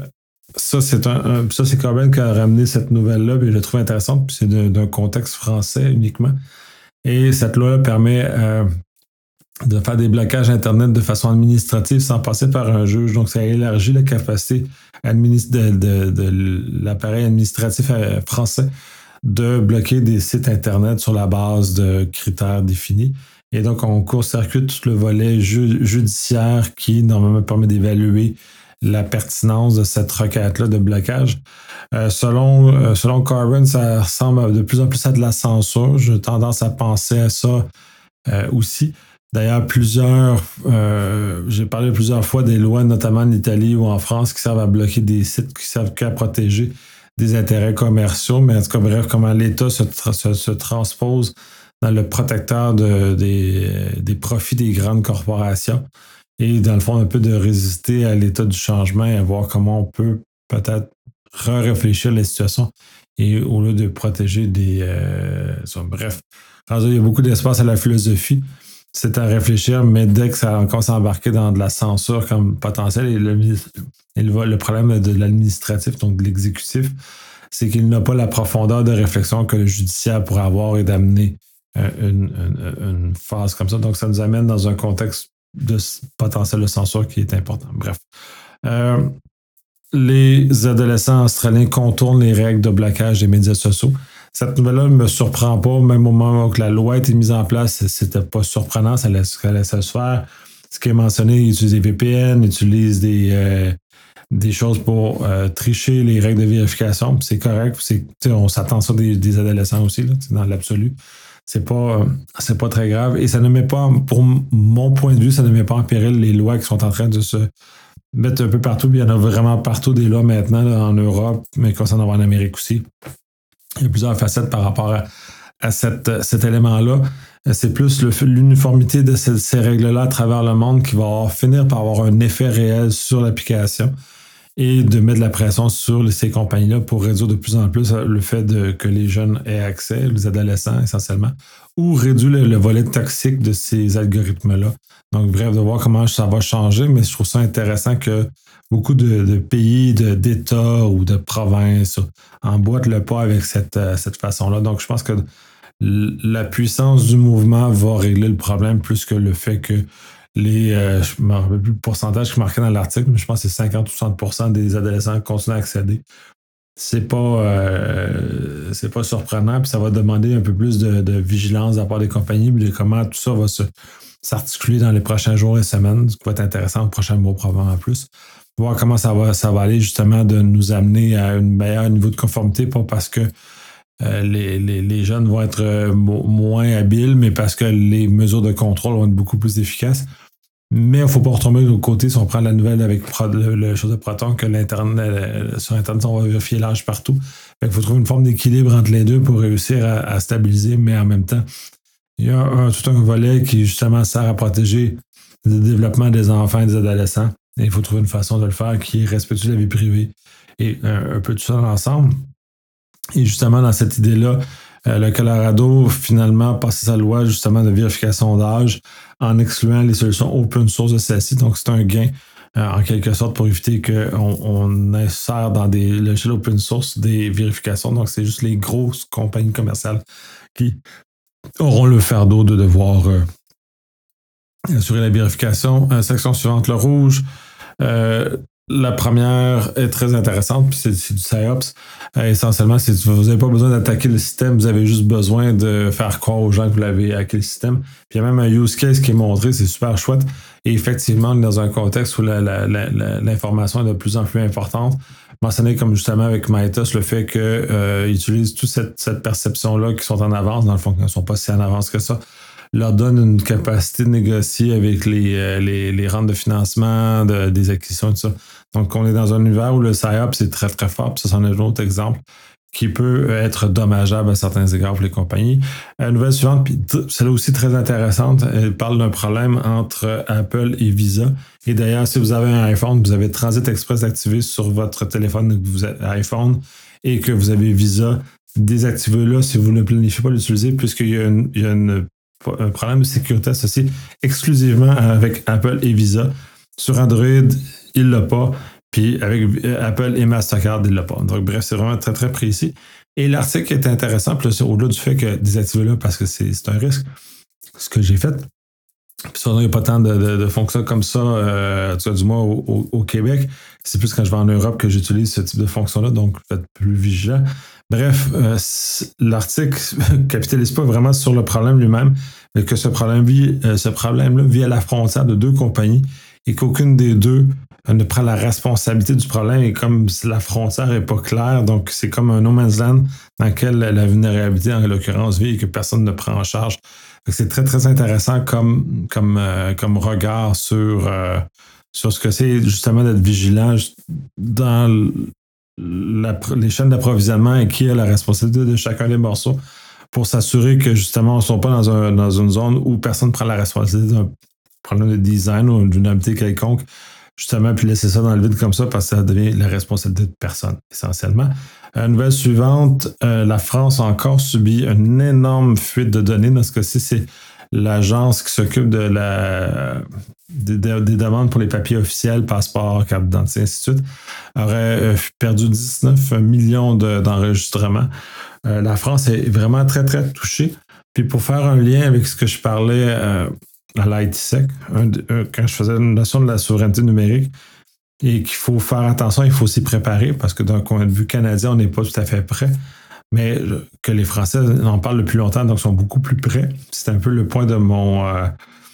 ça, c'est un, un ça, c'est Corbyn qui a ramené cette nouvelle-là, puis je la trouve intéressante, puis c'est de, d'un contexte français uniquement. Et cette loi permet euh, de faire des blocages Internet de façon administrative sans passer par un juge. Donc, ça élargit la capacité administ- de, de, de l'appareil administratif français de bloquer des sites Internet sur la base de critères définis. Et donc, on court-circuite tout le volet ju- judiciaire qui, normalement, permet d'évaluer la pertinence de cette requête-là de blocage. Euh, selon, euh, selon Corbyn, ça ressemble de plus en plus à de la censure. J'ai tendance à penser à ça euh, aussi. D'ailleurs, plusieurs, euh, j'ai parlé plusieurs fois des lois, notamment en Italie ou en France, qui servent à bloquer des sites qui servent qu'à protéger des intérêts commerciaux. Mais en tout cas, bref, comment l'État se, tra- se, se transpose dans le protecteur de, des, des profits des grandes corporations. et dans le fond, un peu de résister à l'état du changement et à voir comment on peut peut-être re-réfléchir les situations et au lieu de protéger des... Euh, ça, bref, il y a beaucoup d'espace à la philosophie. C'est à réfléchir, mais dès que ça commence à embarquer dans de la censure comme potentiel, et le, et le, le problème de l'administratif, donc de l'exécutif, c'est qu'il n'a pas la profondeur de réflexion que le judiciaire pourrait avoir et d'amener euh, une, une, une phase comme ça. Donc, ça nous amène dans un contexte de potentiel de censure qui est important. Bref. Euh, les adolescents australiens contournent les règles de blocage des médias sociaux. Cette nouvelle-là ne me surprend pas, même au moment où la loi a été mise en place, c'était pas surprenant, ça laissait, ça laissait se faire. Ce qui est mentionné, ils utilisent des V P N, ils utilisent des, euh, des choses pour euh, tricher les règles de vérification. C'est correct, c'est, on s'attend ça des, des adolescents aussi, là, dans l'absolu. C'est pas, euh, c'est pas très grave. Et ça ne met pas, pour mon point de vue, ça ne met pas en péril les lois qui sont en train de se mettre un peu partout. Il y en a vraiment partout des lois maintenant là, en Europe, mais qu'on s'en va en Amérique aussi. Il y a plusieurs facettes par rapport à, à cette, cet élément-là. C'est plus le, l'uniformité de ces, ces règles-là à travers le monde qui va avoir, finir par avoir un effet réel sur l'application et de mettre de la pression sur ces compagnies-là pour réduire de plus en plus le fait de, que les jeunes aient accès, les adolescents essentiellement, ou réduire le, le volet toxique de ces algorithmes-là. Donc, bref, de voir comment ça va changer, mais je trouve ça intéressant que beaucoup de, de pays, de, d'États ou de provinces emboîtent le pas avec cette, cette façon-là. Donc, je pense que la puissance du mouvement va régler le problème plus que le fait que les, euh, je ne me rappelle plus le pourcentage qui est marqué dans l'article, mais je pense que c'est cinquante ou soixante pour cent des adolescents continuent à accéder. C'est pas, euh, c'est pas surprenant, puis ça va demander un peu plus de, de vigilance de la part des compagnies, puis de comment tout ça va se, s'articuler dans les prochains jours et semaines, ce qui va être intéressant au prochain mois probablement en plus. Voir comment ça va, ça va aller justement de nous amener à un meilleur niveau de conformité, pas parce que euh, les, les, les jeunes vont être euh, mo- moins habiles, mais parce que les mesures de contrôle vont être beaucoup plus efficaces. Mais il ne faut pas retomber de l'autre côté si on prend la nouvelle avec le, le chose de Proton que l'Internet, sur Internet, on va vérifier l'âge partout. Il faut trouver une forme d'équilibre entre les deux pour réussir à, à stabiliser, mais en même temps, il y a un, tout un volet qui justement sert à protéger le développement des enfants et des adolescents. Et il faut trouver une façon de le faire qui est respectueuse de la vie privée et un, un peu tout ça ensemble. Et justement, dans cette idée-là, euh, le Colorado, finalement, passé sa loi justement de vérification d'âge en excluant les solutions open source de celle-ci. Donc, c'est un gain euh, en quelque sorte pour éviter qu'on on insère dans des logiciels open source des vérifications. Donc, c'est juste les grosses compagnies commerciales qui auront le fardeau de devoir euh, assurer la vérification. Euh, section suivante, le rouge. Euh, la première est très intéressante, puis c'est, c'est du SIOPS. Euh, essentiellement, c'est, vous n'avez pas besoin d'attaquer le système, vous avez juste besoin de faire croire aux gens que vous l'avez hacké le système. Puis il y a même un use case qui est montré, c'est super chouette. Et effectivement, on est dans un contexte où la, la, la, la, l'information est de plus en plus importante. Mentionné comme justement avec Mythos, le fait qu'ils euh, utilisent toute cette, cette perception-là qui sont en avance, dans le fond, qu'ils ne sont pas si en avance que ça, leur donne une capacité de négocier avec les, les, les rentes de financement, de, des acquisitions et tout ça. Donc, on est dans un univers où le SIOPS est très, très fort. Puis ça, c'en est un autre exemple qui peut être dommageable à certains égards pour les compagnies. La nouvelle suivante, puis celle-là aussi très intéressante, elle parle d'un problème entre Apple et Visa. Et d'ailleurs, si vous avez un iPhone, vous avez Transit Express activé sur votre téléphone que vous avez iPhone et que vous avez Visa, désactivez-le si vous ne planifiez pas l'utiliser, puisqu'il y a, une, il y a une, un problème de sécurité associé exclusivement avec Apple et Visa. Sur Android, il ne l'a pas. Puis avec Apple et Mastercard, il ne l'a pas. Donc, bref, c'est vraiment très, très précis. Et l'article est intéressant, puis là, c'est au-delà du fait que désactiver-le parce que c'est, c'est un risque. Ce que j'ai fait, puis ça, il n'y a pas tant de, de, de fonctions comme ça, euh, du moins au, au, au Québec. C'est plus quand je vais en Europe que j'utilise ce type de fonction-là, donc faites plus vigilant. Bref, euh, l'article ne capitalise pas vraiment sur le problème lui-même, mais que ce problème vit, euh, ce problème-là vit à la frontière de deux compagnies et qu'aucune des deux ne prend la responsabilité du problème et comme la frontière n'est pas claire, donc c'est comme un no man's land dans lequel la vulnérabilité, en l'occurrence, vit et que personne ne prend en charge. C'est très, très intéressant comme, comme, euh, comme regard sur, euh, sur ce que c'est justement d'être vigilant dans la, les chaînes d'approvisionnement et qui a la responsabilité de chacun des morceaux pour s'assurer que justement on ne soit pas dans, un, dans une zone où personne ne prend la responsabilité d'un problème de design ou d'une habileté quelconque, justement, puis laisser ça dans le vide comme ça parce que ça devient la responsabilité de personne, essentiellement. Euh, nouvelle suivante, euh, la France a encore subi une énorme fuite de données. Dans ce cas-ci, c'est l'agence qui s'occupe de la, des, des demandes pour les papiers officiels, passeport, carte d'identité, ainsi de suite, aurait euh, perdu dix-neuf millions de, d'enregistrements. Euh, la France est vraiment très, très touchée. Puis pour faire un lien avec ce que je parlais euh, à l'I T Sec, un, un, quand je faisais une notion de la souveraineté numérique, et qu'il faut faire attention, il faut s'y préparer, parce que d'un point de vue canadien, on n'est pas tout à fait prêt. Mais que les Français en parlent depuis longtemps, donc sont beaucoup plus prêts. C'est un peu le point de mon euh,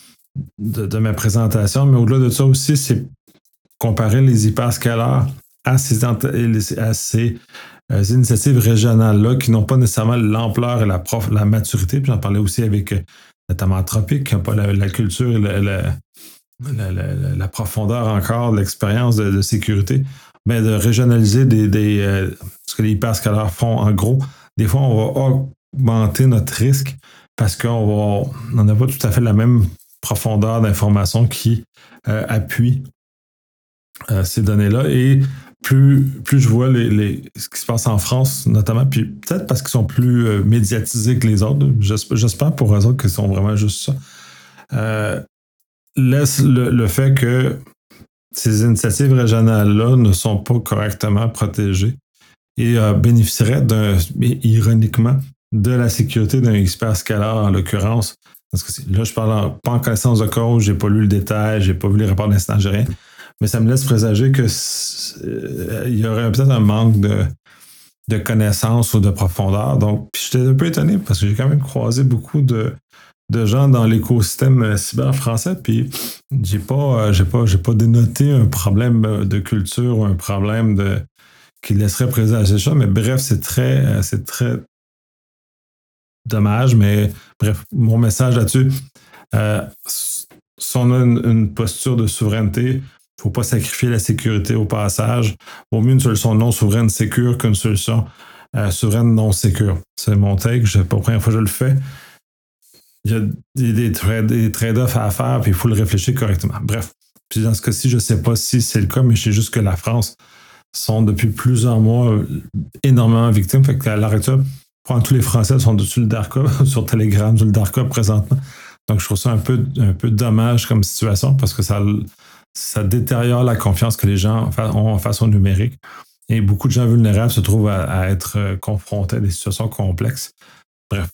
de, de ma présentation. Mais au-delà de ça aussi, c'est comparer les hyperscalars à ces, à ces euh, initiatives régionales-là qui n'ont pas nécessairement l'ampleur et la, prof, la maturité. Puis j'en parlais aussi avec notamment Tropic, qui n'a pas la, la culture et la, la, la, la, la profondeur encore de l'expérience de, de sécurité. Mais de régionaliser des, des, euh, ce que les hyperscalars font. En gros, des fois, on va augmenter notre risque parce qu'on n'a pas tout à fait la même profondeur d'information qui euh, appuie euh, ces données-là. Et plus, plus je vois les, les, ce qui se passe en France, notamment, puis peut-être parce qu'ils sont plus euh, médiatisés que les autres, j'espère, j'espère pour eux autres qu'ils sont vraiment juste ça, euh, laisse le, le fait que ces initiatives régionales-là ne sont pas correctement protégées et euh, bénéficieraient, d'un, ironiquement, de la sécurité d'un hyperscalar, en l'occurrence. Parce que là, je parle en, pas en connaissance de cause, j'ai pas lu le détail, j'ai pas vu les rapports d'incident, j'ai rien. Mais ça me laisse présager qu'il euh, y aurait peut-être un manque de, de connaissances ou de profondeur. Donc, puis j'étais un peu étonné parce que j'ai quand même croisé beaucoup de de gens dans l'écosystème cyber français, puis j'ai pas, j'ai pas, j'ai pas dénoté un problème de culture ou un problème de qui laisserait présager ça, mais bref, c'est très, c'est très dommage, mais bref, mon message là-dessus, euh, si on a une, une posture de souveraineté, il ne faut pas sacrifier la sécurité au passage. Vaut mieux une solution non souveraine sécure qu'une solution euh, souveraine non sécure. C'est mon take, c'est pas la première fois que je le fais. Il y a des, des, trade, des trade-offs à faire, puis il faut le réfléchir correctement. Bref. Puis dans ce cas-ci, je ne sais pas si c'est le cas, mais je sais juste que la France sont depuis plusieurs mois énormément victimes. Fait qu'à l'heure actuelle, tous les Français sont dessus le dark web, sur Telegram, sur le dark web présentement. Donc je trouve ça un peu, un peu dommage comme situation parce que ça, ça détériore la confiance que les gens ont face au numérique. Et beaucoup de gens vulnérables se trouvent à, à être confrontés à des situations complexes. Bref.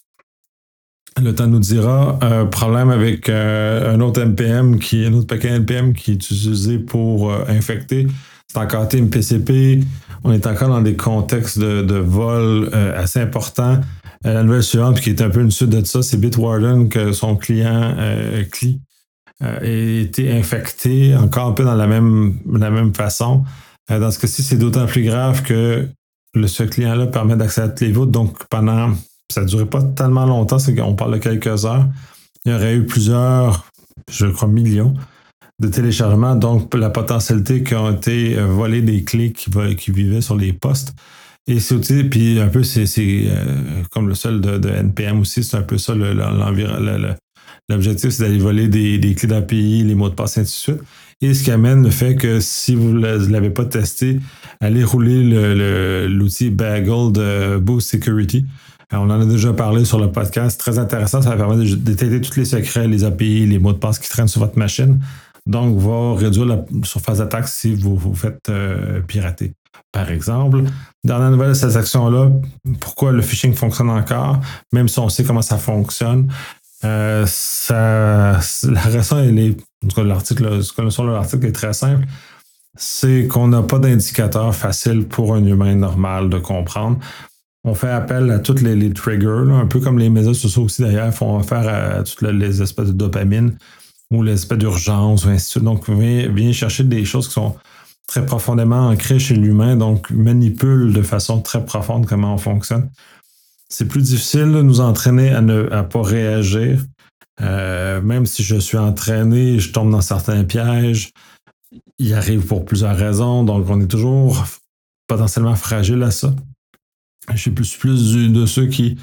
Le temps nous dira. Euh, problème avec euh, un autre N P M, qui, un autre paquet N P M qui est utilisé pour euh, infecter. C'est encore Team P C P. On est encore dans des contextes de, de vol euh, assez importants. Euh, la nouvelle suivante, qui est un peu une suite de ça, c'est Bitwarden, que son client euh, Cli euh, a été infecté, encore un peu dans la même, la même façon. Euh, dans ce cas-ci, c'est d'autant plus grave que le, ce client-là permet d'accéder à toutes les voûtes. Donc, pendant... Ça ne durait pas tellement longtemps, c'est qu'on parle de quelques heures. Il y aurait eu plusieurs, je crois, millions de téléchargements. Donc, la potentialité qu'ont été volées des clés qui, qui vivaient sur les postes. Et c'est aussi, puis un peu, c'est, c'est euh, comme le seul de, de N P M aussi, c'est un peu ça le, l'environ, le, le, l'objectif, c'est d'aller voler des, des clés d'A P I, les mots de passe, et ainsi de suite. Et ce qui amène le fait que si vous ne l'avez pas testé, allez rouler le, le, l'outil Bagel de Boost Security. On en a déjà parlé sur le podcast. Très intéressant. Ça va permettre de détecter tous les secrets, les A P I, les mots de passe qui traînent sur votre machine. Donc, va réduire la surface d'attaque si vous vous faites euh, pirater. Par exemple, dernière nouvelle de cette action-là, pourquoi le phishing fonctionne encore, même si on sait comment ça fonctionne. Euh, ça, la raison, elle est, en tout cas, l'article, ce qu'on a sur l'article est très simple. C'est qu'on n'a pas d'indicateur facile pour un humain normal de comprendre. On fait appel à tous les, les triggers, là, un peu comme les médias sociaux aussi d'ailleurs, font affaire à toutes les espèces de dopamine ou les espèces d'urgence, ou ainsi de suite. Donc, viens, viens chercher des choses qui sont très profondément ancrées chez l'humain, donc manipule de façon très profonde comment on fonctionne. C'est plus difficile de nous entraîner à ne à pas réagir. Euh, même si je suis entraîné, je tombe dans certains pièges. Il arrive pour plusieurs raisons, donc on est toujours potentiellement fragile à ça. Je suis plus, plus de ceux qui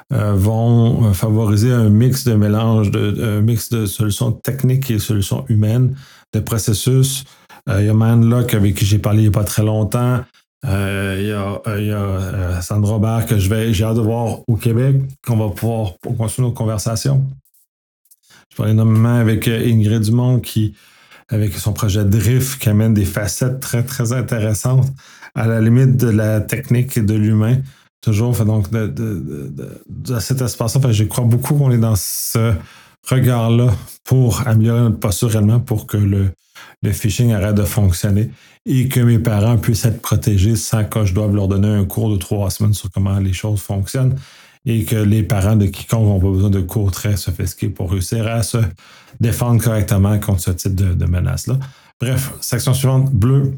euh, vont favoriser un mix de mélange, de, un mix de solutions techniques et solutions humaines, de processus. Euh, il y a Manlock avec qui j'ai parlé il n'y a pas très longtemps. Euh, il y a, il y a euh, Sandra Robert que je vais, j'ai hâte de voir au Québec, qu'on va pouvoir continuer nos conversations. Je parlais énormément avec Ingrid Dumont qui, avec son projet Drift, qui amène des facettes très, très intéressantes à la limite de la technique et de l'humain. Toujours, fait donc, de, de, de, de cet espace-là, je crois beaucoup qu'on est dans ce regard-là pour améliorer notre posture réellement, pour que le, le phishing arrête de fonctionner et que mes parents puissent être protégés sans que je doive leur donner un cours de trois semaines sur comment les choses fonctionnent et que les parents de quiconque n'ont pas besoin de cours très sophistiqués pour réussir à se défendre correctement contre ce type de, de menace-là. Bref, section suivante, bleu.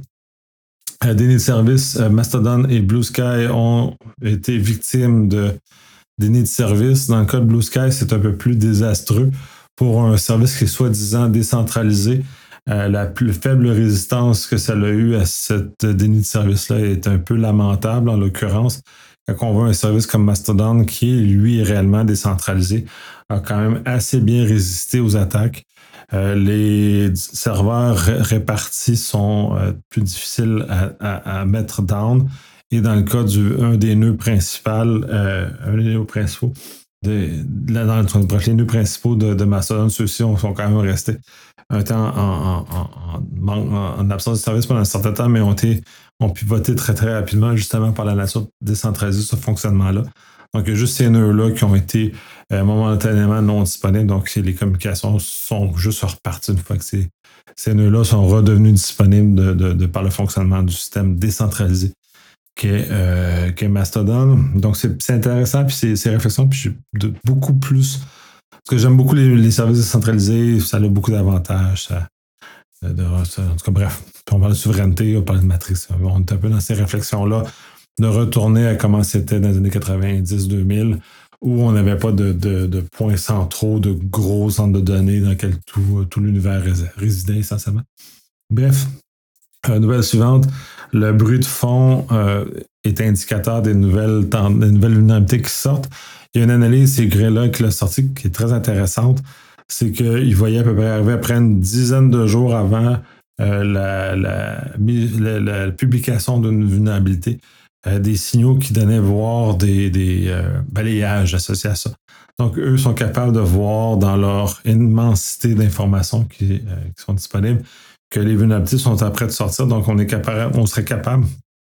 Euh, déni de service, euh, Mastodon et Blue Sky ont été victimes de déni de service. Dans le cas de Blue Sky, c'est un peu plus désastreux pour un service qui est soi-disant décentralisé. Euh, la plus faible résistance que ça a eu à cette déni de service-là est un peu lamentable, en l'occurrence. Quand on voit un service comme Mastodon, qui lui est réellement décentralisé, a quand même assez bien résisté aux attaques. Euh, les serveurs ré- répartis sont euh, plus difficiles à, à, à mettre down. Et dans le cas d'un des nœuds principaux, euh, un des nœuds principaux, de, de, dans le, les nœuds principaux de, de Mastodon, ceux-ci sont quand même restés un temps en, en, en, en absence de service pendant un certain temps, mais ont été ont pivoté très très rapidement, justement par la nature décentralisée de ce fonctionnement-là. Donc, il y a juste ces nœuds-là qui ont été euh, momentanément non disponibles. Donc, les communications sont juste reparties une fois que ces, ces nœuds-là sont redevenus disponibles de, de, de par le fonctionnement du système décentralisé qu'est, euh, qu'est Mastodon. Donc, c'est, c'est intéressant, puis c'est, c'est réflexion, puis de beaucoup plus. Parce que j'aime beaucoup les, les services décentralisés, ça a beaucoup d'avantages. Ça, de, de, en tout cas, bref, on parle de souveraineté, on parle de matrice. On est un peu dans ces réflexions-là, de retourner à comment c'était dans les années quatre-vingt-dix deux mille, où on n'avait pas de, de, de points centraux, de gros centres de données dans lesquels tout, tout l'univers résidait essentiellement. Bref, euh, nouvelle suivante, le bruit de fond euh, est indicateur des nouvelles, des nouvelles vulnérabilités qui sortent. Il y a une analyse, c'est Grella qui l'a sorti, qui est très intéressante. C'est qu'il voyait à peu près arriver après une dizaine de jours avant euh, la, la, la, la, la publication d'une vulnérabilité, euh, des signaux qui donnaient voir des, des euh, balayages associés à ça. Donc, eux sont capables de voir dans leur immensité d'informations qui, euh, qui sont disponibles que les vulnérabilités sont après de sortir. Donc, on, est capable, on serait capable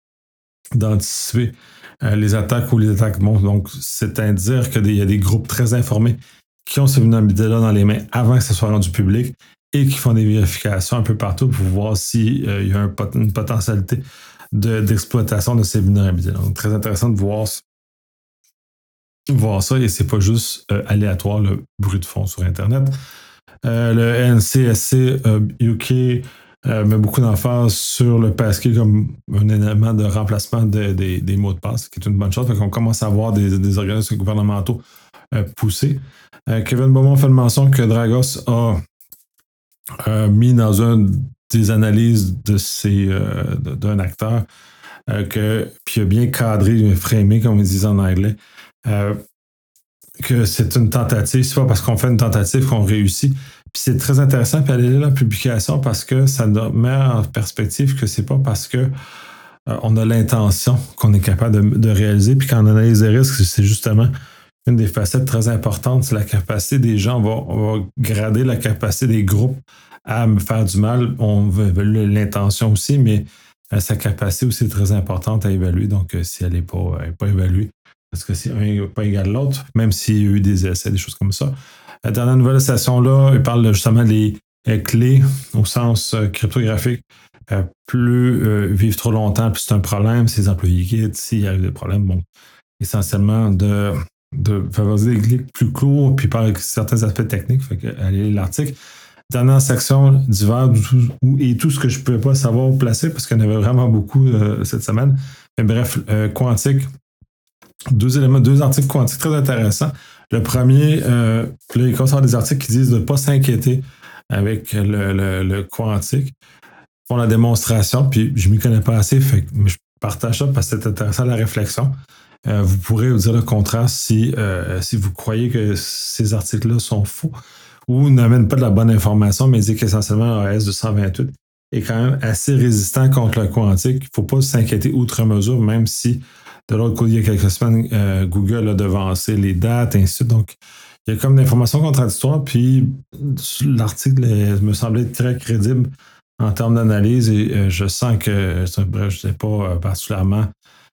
d'anticiper euh, les attaques ou les attaques montent. Donc, c'est à dire qu'il y a des groupes très informés qui ont ces vulnérabilités-là dans les mains avant que ça soit rendu public et qui font des vérifications un peu partout pour voir s'il euh, y a un pot- une potentialité de, d'exploitation de ces vulnérabilités. Donc, très intéressant de voir, voir ça et c'est pas juste euh, aléatoire le bruit de fond sur Internet. Euh, le N C S C euh, U K euh, met beaucoup d'emphase sur le passkey comme un élément de remplacement de, de, des mots de passe, qui est une bonne chose. Fait qu'on commence à voir des, des organismes gouvernementaux euh, pousser. Euh, Kevin Beaumont fait mention que Dragos a euh, mis dans une des analyses de ces, euh, de, d'un acteur euh, que, puis il a bien cadré, framé, comme ils disent en anglais, euh, que c'est une tentative. C'est pas parce qu'on fait une tentative qu'on réussit. Puis c'est très intéressant, puis aller lire la publication parce que ça nous met en perspective que c'est pas parce que euh, on a l'intention qu'on est capable de, de réaliser, puis quand on analyse les risques, c'est justement une des facettes très importantes, c'est la capacité des gens. On va, on va grader la capacité des groupes à me faire du mal. On veut l'intention aussi, mais euh, sa capacité aussi est très importante à évaluer. Donc, euh, si elle n'est pas, elle est pas évaluée, parce que c'est un n'est pas égal à l'autre, même s'il y a eu des essais, des choses comme ça. Euh, dans la nouvelle station-là, il parle justement des euh, clés au sens euh, cryptographique. Euh, plus euh, vivent trop longtemps, plus c'est un problème. Si les employés quittent, s'il y a des problèmes, bon, essentiellement de de favoriser des clics plus courts, puis par certains aspects techniques. Fait que, allez lire l'article. Dernière section divers et tout ce que je ne pouvais pas savoir placer parce qu'il y en avait vraiment beaucoup euh, cette semaine. Mais bref, euh, quantique. Deux éléments, deux articles quantiques très intéressants. Le premier, euh, là, il commence à avoir des articles qui disent de ne pas s'inquiéter avec le, le, le quantique. Ils font la démonstration, puis je ne m'y connais pas assez, fait que je partage ça parce que c'est intéressant la réflexion. Euh, vous pourrez vous dire le contraire si, euh, si vous croyez que ces articles-là sont faux ou n'amènent pas de la bonne information, mais dit qu'essentiellement A E S deux cent vingt-huit est quand même assez résistant contre le quantique. Il ne faut pas s'inquiéter outre mesure, même si de l'autre côté, il y a quelques semaines, euh, Google a devancé les dates, et ainsi de suite. Donc, il y a comme des informations contradictoires, puis l'article est- me semblait très crédible en termes d'analyse et euh, je sens que, bref, je ne sais pas euh, particulièrement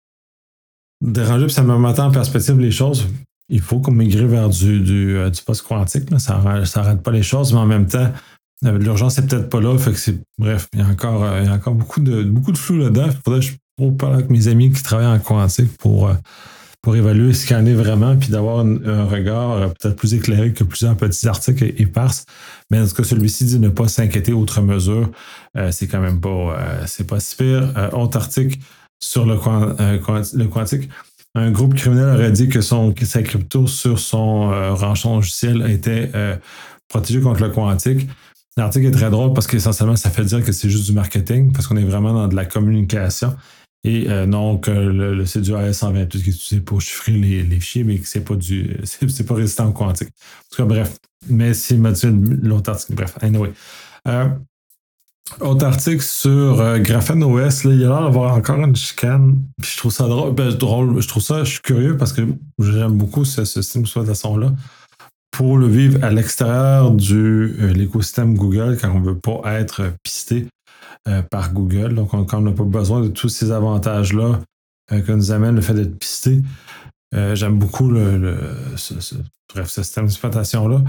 dérangé, puis ça me met en perspective les choses. Il faut qu'on migrer vers du, du, euh, du post-quantique. Là. Ça n'arrête pas les choses, mais en même temps, euh, l'urgence n'est peut-être pas là. Fait que c'est, bref, il y a encore, euh, il y a encore beaucoup, de, beaucoup de flou là-dedans. Il faudrait que je pourrais parler avec mes amis qui travaillent en quantique pour, euh, pour évaluer ce qu'il y en est vraiment, puis d'avoir un, un regard euh, peut-être plus éclairé que plusieurs petits articles éparses. Mais en tout cas, celui-ci dit ne pas s'inquiéter outre mesure. Euh, c'est quand même pas, euh, c'est pas si pire. Euh, autre article sur le, euh, le quantique. Un groupe criminel aurait dit que son, sa crypto sur son euh, rançon logiciel était euh, protégé contre le quantique. L'article est très drôle parce qu'essentiellement, ça fait dire que c'est juste du marketing, parce qu'on est vraiment dans de la communication. Et euh, non, que le, le, c'est du A E S cent vingt-huit qui est utilisé pour chiffrer les, les fichiers, mais que c'est pas du. C'est, c'est pas résistant au quantique. En tout cas, bref. Mais c'est l'autre article. Bref, anyway. Euh, Autre article sur euh, Graphene O S, là, il y a l'air d'avoir encore une chicane. Puis je trouve ça drôle, ben, drôle. Je trouve ça, je suis curieux parce que j'aime beaucoup ce, ce système d'exploitation-là. Pour le vivre à l'extérieur de euh, l'écosystème Google, quand on ne veut pas être pisté euh, par Google. Donc, on, quand on n'a pas besoin de tous ces avantages-là euh, que nous amène le fait d'être pisté. Euh, j'aime beaucoup le, le, ce, ce, bref, ce système d'exploitation-là.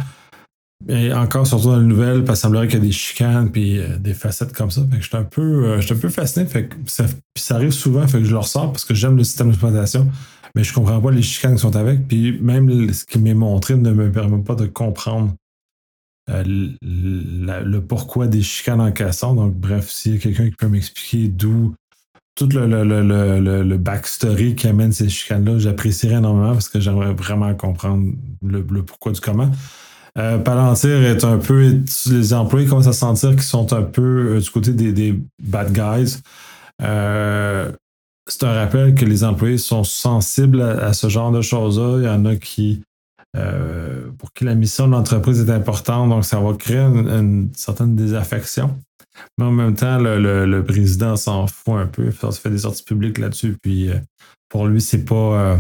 Et encore, surtout dans les nouvelles, parce qu'il semblerait qu'il y a des chicanes puis euh, des facettes comme ça. Fait que j'étais un peu, euh, j'étais un peu fasciné. Fait que ça, puis ça arrive souvent, fait que je le ressors parce que j'aime le système d'exploitation, mais je comprends pas les chicanes qui sont avec. Puis même ce qui m'est montré ne me permet pas de comprendre euh, le, la, le pourquoi des chicanes en cassant. Donc, bref, s'il y a quelqu'un qui peut m'expliquer d'où tout le, le, le, le, le backstory qui amène ces chicanes-là, j'apprécierais énormément parce que j'aimerais vraiment comprendre le, le pourquoi du comment. Euh, Palantir est un peu. Les employés commencent à sentir qu'ils sont un peu euh, du côté des, des bad guys. Euh, c'est un rappel que les employés sont sensibles à, à ce genre de choses-là. Il y en a qui. Euh, pour qui la mission de l'entreprise est importante, donc ça va créer une, une certaine désaffection. Mais en même temps, le, le, le président s'en fout un peu. Il fait des sorties publiques là-dessus. Puis euh, pour lui, c'est pas. Euh,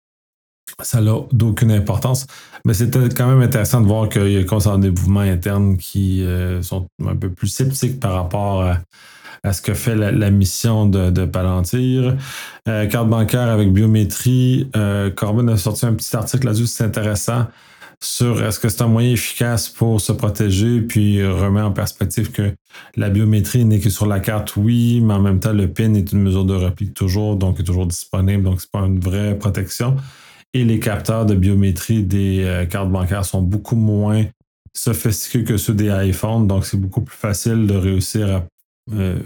ça n'a d'aucune importance. Mais c'était quand même intéressant de voir qu'il y a constamment des mouvements internes qui euh, sont un peu plus sceptiques par rapport à, à ce que fait la, la mission de, de Palantir. Euh, carte bancaire avec biométrie. Euh, Corbin a sorti un petit article là-dessus, c'est intéressant, sur est-ce que c'est un moyen efficace pour se protéger, puis remet en perspective que la biométrie n'est que sur la carte, oui, mais en même temps, le P I N est une mesure de repli toujours, donc est toujours disponible, donc c'est pas une vraie protection. Et les capteurs de biométrie des euh, cartes bancaires sont beaucoup moins sophistiqués que ceux des iPhones, donc c'est beaucoup plus facile de réussir à euh,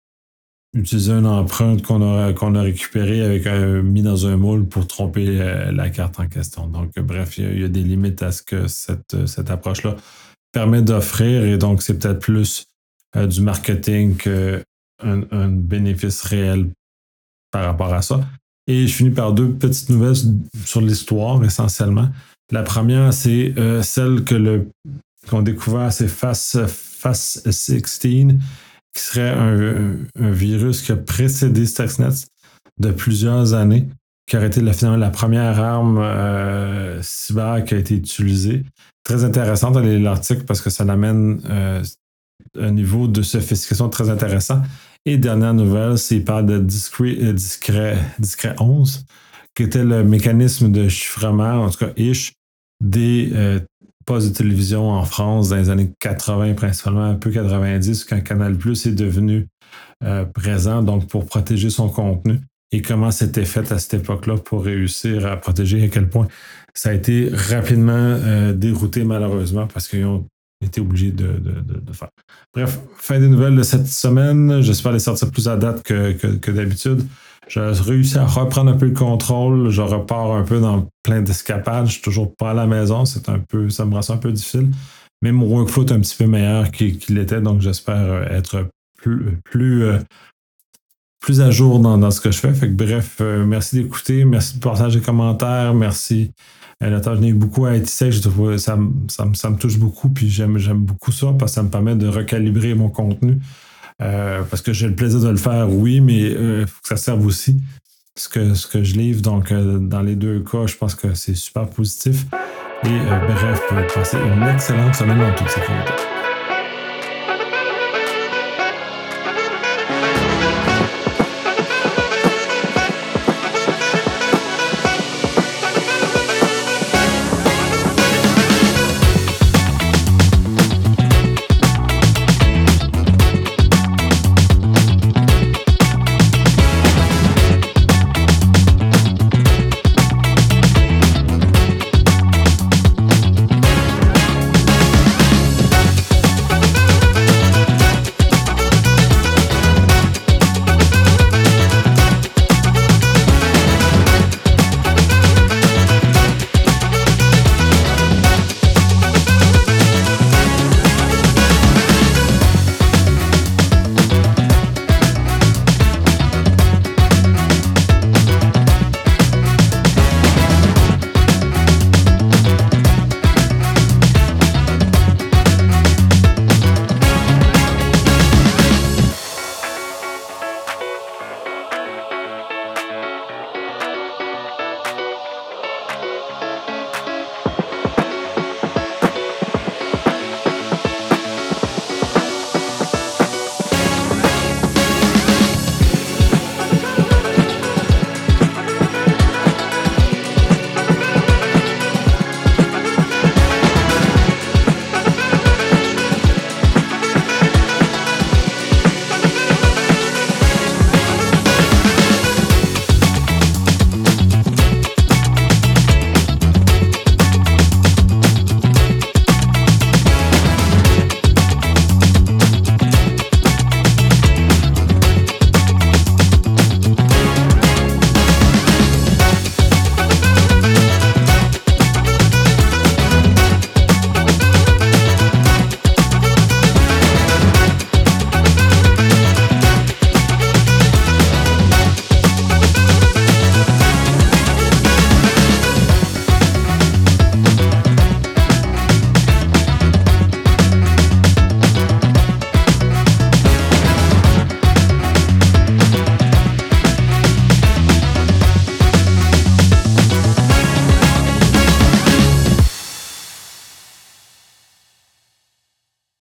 utiliser une empreinte qu'on a, qu'on a récupérée avec un, mis dans un moule pour tromper euh, la carte en question. Donc, euh, bref, il y, y a des limites à ce que cette, cette approche-là permet d'offrir, et donc c'est peut-être plus euh, du marketing qu'un un bénéfice réel par rapport à ça. Et je finis par deux petites nouvelles sur l'histoire, essentiellement. La première, c'est euh, celle que le, qu'on a découvert, c'est Fast, Fast seize, qui serait un, un virus qui a précédé Stuxnet de plusieurs années, qui aurait été la, finalement la première arme euh, cyber qui a été utilisée. Très intéressante l'article parce que ça l'amène euh, un niveau de sophistication très intéressant. Et dernière nouvelle, c'est qu'il parle de discret, discret, discret onze, qui était le mécanisme de chiffrement, en tout cas ish, des euh, postes de télévision en France dans les années quatre-vingts, principalement un peu quatre-vingt-dix, quand Canal Plus est devenu euh, présent, donc pour protéger son contenu. Et comment c'était fait à cette époque-là pour réussir à protéger, à quel point ça a été rapidement euh, dérouté malheureusement parce qu'ils ont été obligés de, de, de, de faire. Bref, fin des nouvelles de cette semaine. J'espère les sortir plus à date que, que, que d'habitude. J'ai réussi à reprendre un peu le contrôle. Je repars un peu dans plein d'escapades. Je suis toujours pas à la maison. C'est un peu, ça me rend ça un peu difficile. Mais mon workflow est un petit peu meilleur qu'il, qu'il était, donc j'espère être plus, plus euh, plus à jour dans, dans ce que je fais. Fait que bref, euh, merci d'écouter, merci de partager les commentaires, merci. Euh, la tâche, j'en ai eu beaucoup à être ici, je trouve, ça, me- ça, me- ça me touche beaucoup, puis j'aime, j'aime beaucoup ça parce que ça me permet de recalibrer mon contenu. Euh, parce que j'ai le plaisir de le faire, oui, mais il euh, faut que ça serve aussi ce que, ce que je livre. Donc, euh, dans les deux cas, je pense que c'est super positif. Et euh, bref, passez une excellente semaine en toute sécurité.